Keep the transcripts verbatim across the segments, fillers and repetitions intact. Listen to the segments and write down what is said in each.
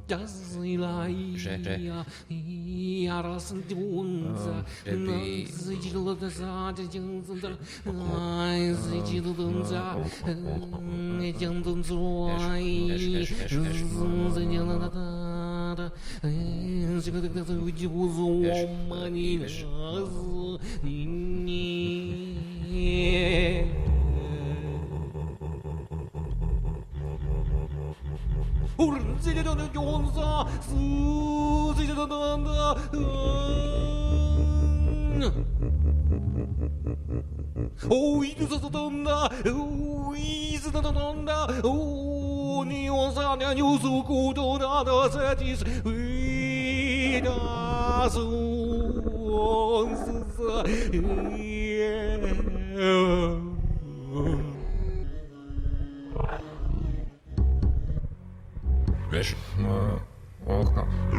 že, že, おいずさとんだおいずさとんだおにおさにゃにょそことなだせちすいだそんすさいえ Vieš, no, okno.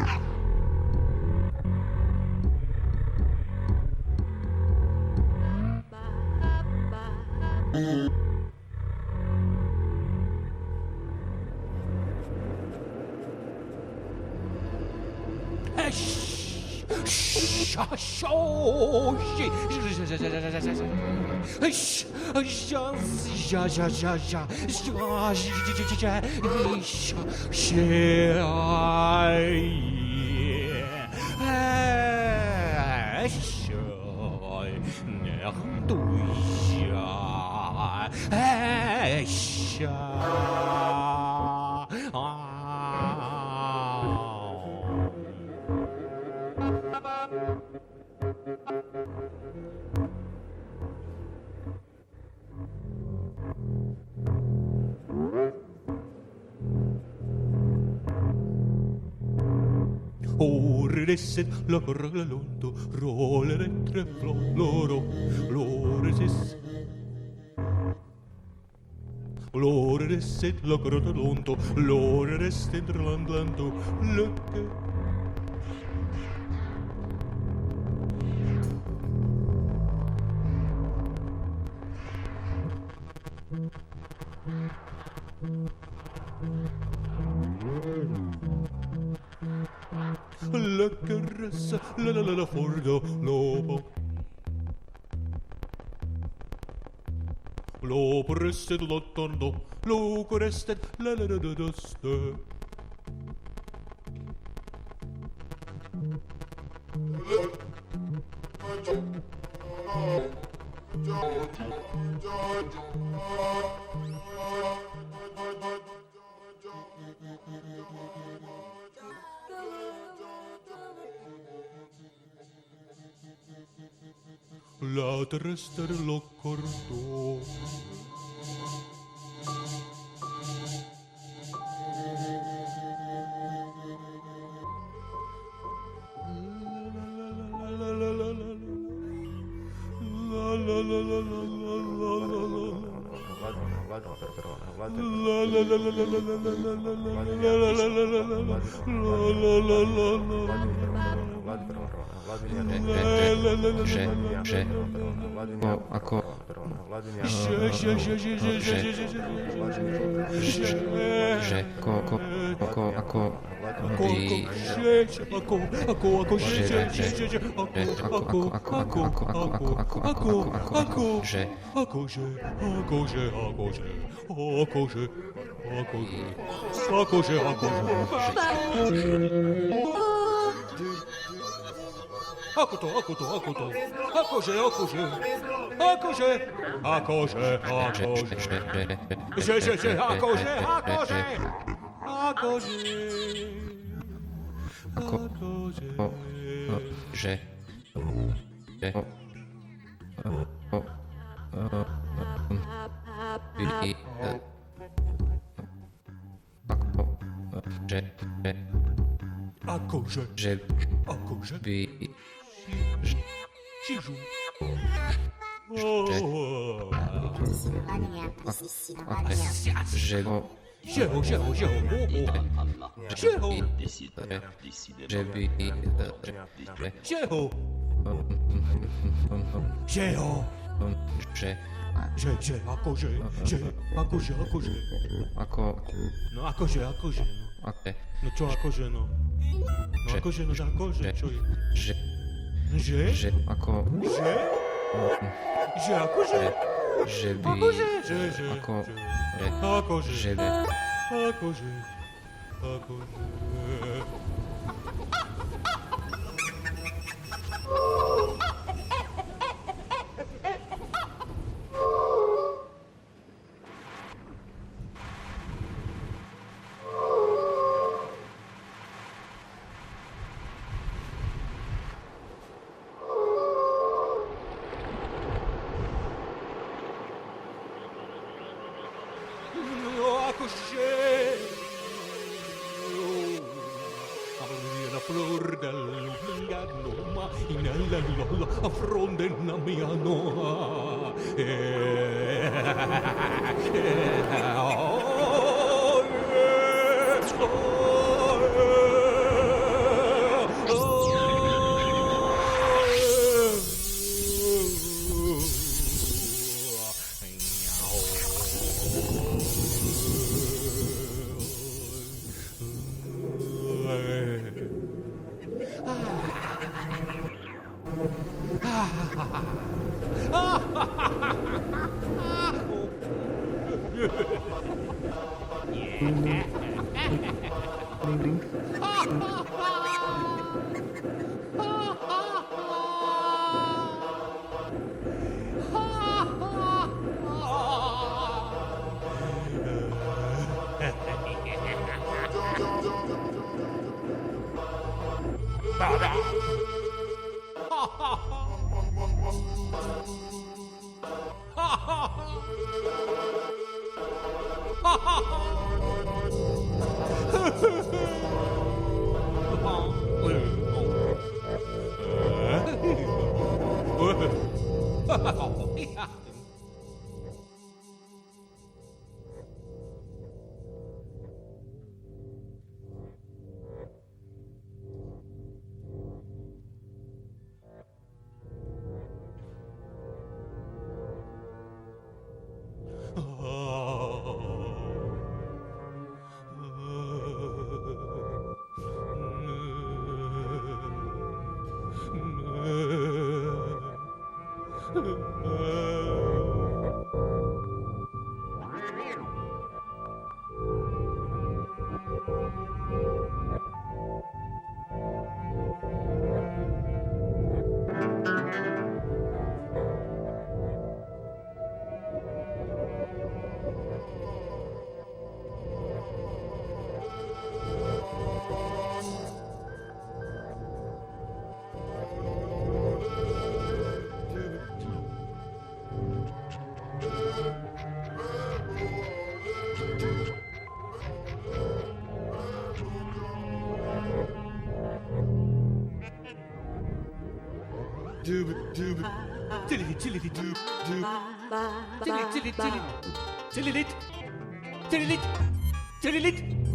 Oreset la corralondo, roller entre floro, loresis. Loreset la corralondo, loreset entre landlando, loke. La carezza, la la la la fordo, lobo. Lobo rested lottondo, loco rested, la la la la la ste. La terrestre lo cortò. Že, že, ako, že, že, ako, ako, ako, ako, by, Ako, ako, ako, že, že, že, že, že, ako, ako, ako, ako, ako, ako, ako, ako, ako, že, akože, akože, akože, akože, akože, akože, akože. Ako to, ako to, ako to, akože, akože, akože, akože, akože, že, že, že, akože, akože, akože, ako, o, že, že, o, o, by, ako, že, že, akože, že, akože, by, Čižu. že, o, Žeho, žeho, žeho, žeho, že by, žeho, žeho, že, že, že, akože, že, akože, akože, ako, no akože, akože, no. akože, No čo akože no? No Že- akože no akože, že- čo je? že, Že? že, ako, Že? mm, Že akože? že, že by, Akože? Že, že, ako, že. že, Akože. že by, Akože. Akože. No akože. La flor del ingano, ma in la lola a fronde na mia noa. Eh, eh, oh, yeah, oh, yeah, oh, yeah. Doob doob. Tiddly tiddly doob doob. Tiddly tiddly tiddly. Tiddly tiddly tiddly.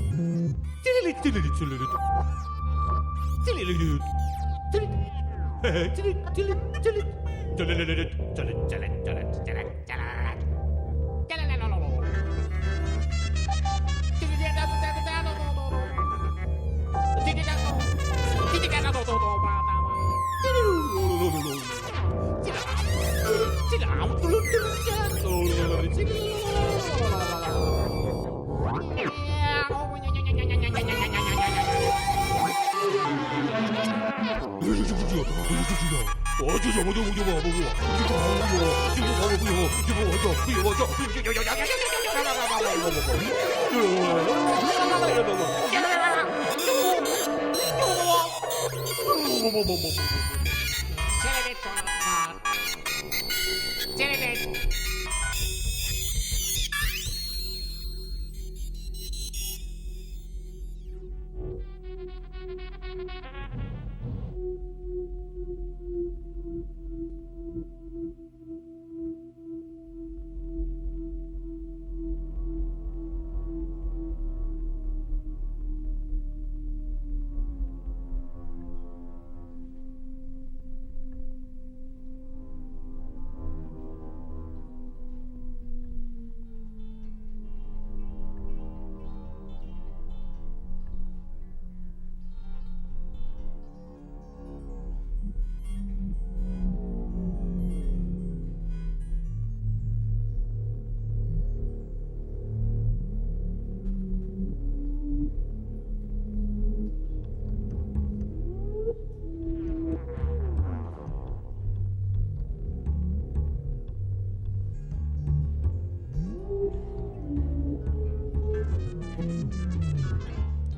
Tiddly tiddly tiddly. Tiddly doo. Tiddly. Tiddly tiddly tiddly. Tiddly tiddly tiddly tiddly tiddly tiddly.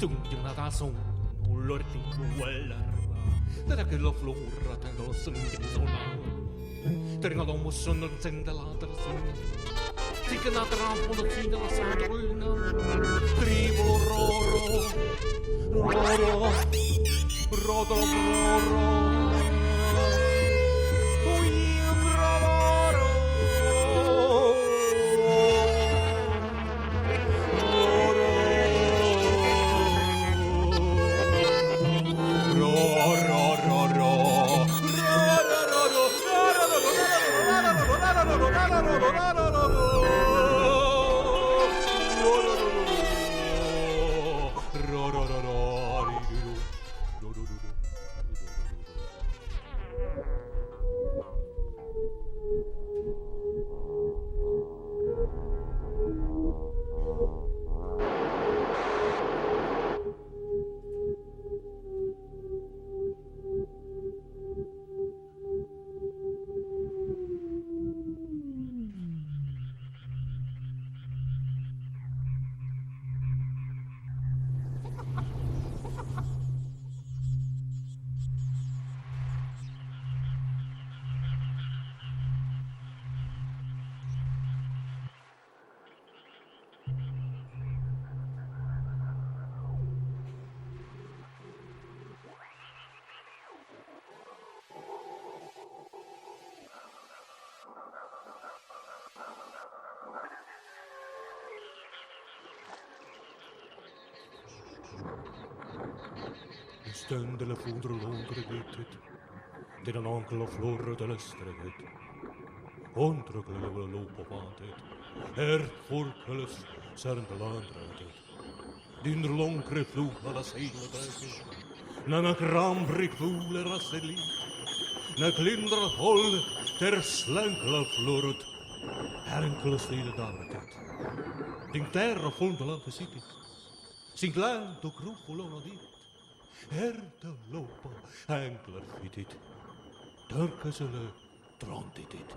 Tunggiunata son ulorti kuellarva. Tätä kyllä flora tällä singin sonalla. Tergalo musson sendelater sun. Tikna trampunut siinä saadruina. Trivo roro. Roro. Rodo roro. Stendele fondre londre guttet, det den ankle florre de lestreget. Ontrukle level lopo vantet, er forkeles sernde landredet. Din lonkre flula la seile dreiket, nana krambrik fule rasseli, na klindra hol ter slankle florret, enkele stede darretet. Din terra fonde la visitis, sin klein to krupolona dit. Herde lopa enkler fitit, törkesele trontitit.